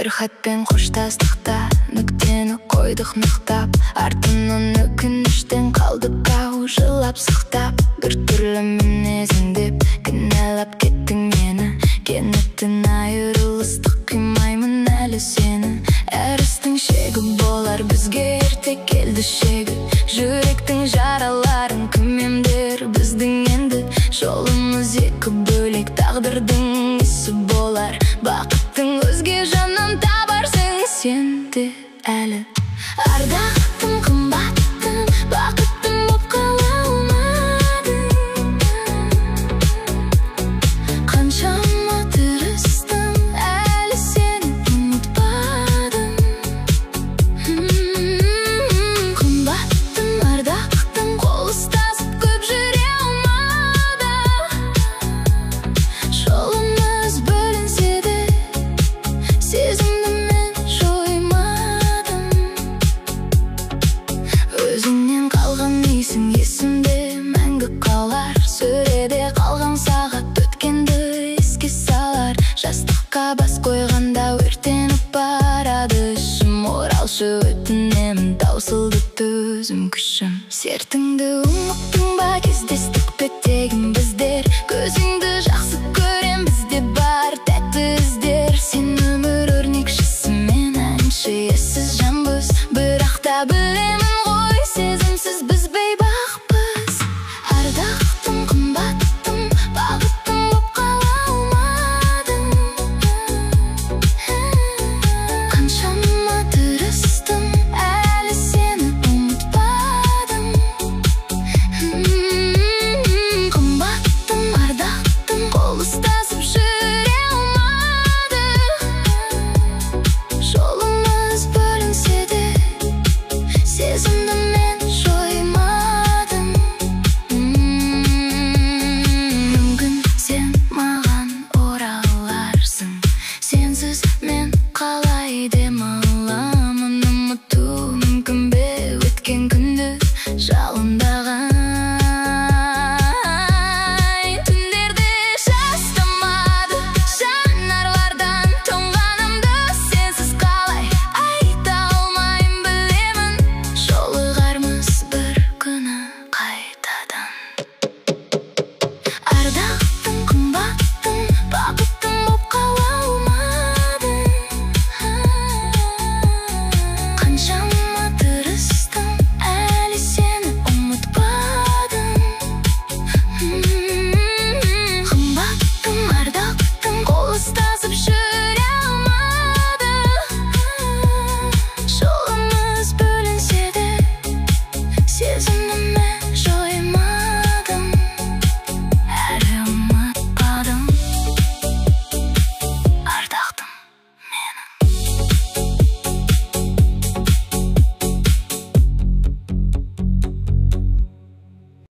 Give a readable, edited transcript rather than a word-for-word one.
бір хатпен қоштастықта нүктені қойдық нықтап, артынан өкініштен қалдық ау жылап сықтап. Бір түрлі мінезіңдеп кінәлап кеттің мені, кенеттен айырылыстық қимаймын әлі сені. Әр істің шегі болар, бізге ерте келді шегі. Жүректің жараларын кім емдер біздің енді? Жолымыз екі бөлек, тағдырдың ісі болар. Бақыттың өзге жаннан табарсың сен де әлі. Ардақтым, қымбаттым, бақыттым боп қала алмадың. Қаншама тырыстым, әлі сені ұмытпадым. Қымбаттым, ардақтым, қол ұстасып көп жүре алмады. Жолымыз бөлінсе де сезімді мен жоймадым. Өзіңнен қалған исің есімде мәңгі қалар. Сөреде қалған сағат өткенді еске салар. Жастыққа бас қойғанда өртеніп барады ішім. Оралшы өтінемін, таусылды төзім күшім. Сертіңді ұмыт